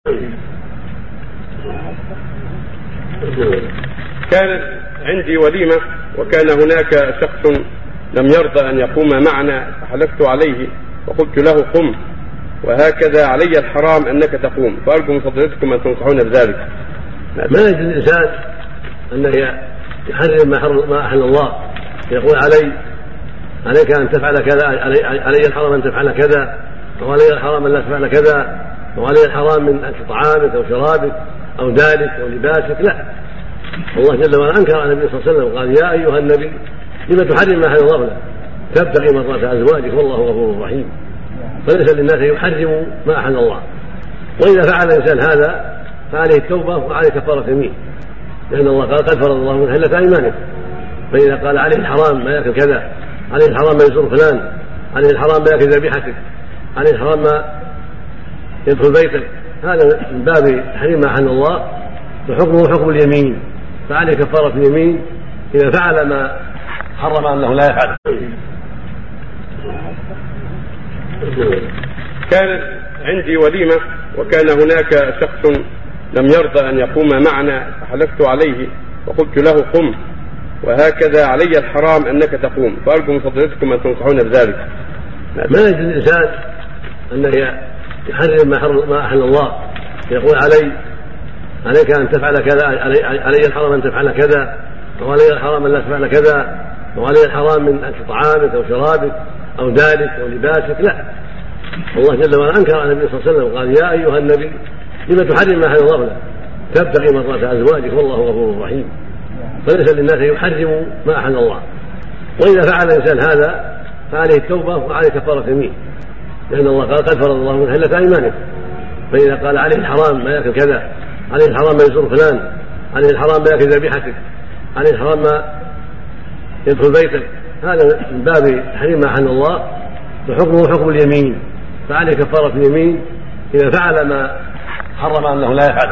كانت عندي وليمة وكان هناك شخص لم يرضى أن يقوم معنا فحلفت عليه وقلت له قم، وهكذا علي الحرام أنك تقوم، فأرجو من فضيلتكم أن تنصحون بذلك. ما يجوز الإنسان أنه يحرم ما أحل الله، يقول عليك أن تفعل كذا، علي الحرام أن تفعل كذا، وعلي الحرام أن لا تفعل كذا، وعلي الحرام من أكل طعامك أو شرابك أو دارك أو لباسك. لا، الله جل وعلا أنكر على النبي صلى الله عليه وسلم وقال يا أيها النبي لم تحرم ما أحل الله لك تبتغي مرضات أزواجك والله غفور رحيم. فليس للناس يحرموا ما أحل الله، وإذا فعل الإنسان هذا فعليه التوبة وعليه كفارة يمين، لأن الله قال قد فرض الله من حلة أيمانكم. فإذا قال عليه الحرام ما يأكل كذا، عليه الحرام ما يزور فلان، عليه الحرام ما يأكل ذبيحتك، عليه الحرام ما يدخل بيتك، هذا من باب تحريم ما أحل الله، وحكمه حكم اليمين، فعليه كفارة اليمين إذا فعل ما حرم أنه لا يفعل. كانت عندي وليمة وكان هناك شخص لم يرضى أن يقوم معنا فحلفت عليه وقلت له قم، وهكذا علي الحرام أنك تقوم، فأرجو من فضيلتكم أن تنصحون بذلك. ما يجوز الإنسان أنه يحرم ما أحل الله، يقول عليك أن تفعل كذا، علي الحرام أن تفعل كذا، وعلي الحرام أن لا تفعل كذا، وعلي الحرام من أكل طعامك أو شرابك أو دارك أو لباسك. لا، الله جل وعلا أنكر على النبي صلى الله عليه وسلم وقال يا أيها النبي لم تحرم ما أحل الله لك تبتغي مرضات أزواجك والله غفور رحيم. فليس للناس يحرموا ما أحل الله، وإذا فعل الإنسان هذا فعليه التوبة وعليه كفارة يمين، لأن الله قال قد فرض الله من حلة أيمانكم. فإذا قال عليه الحرام ما يأكل كذا، عليه الحرام ما يزور فلان، عليه الحرام ما يأكل ذبيحتك، عليه الحرام ما يدخل بيتك، هذا من باب تحريم ما أحل الله، وحكمه حكم اليمين، فعليه كفارة اليمين إذا فعل ما حرم أنه لا يفعل.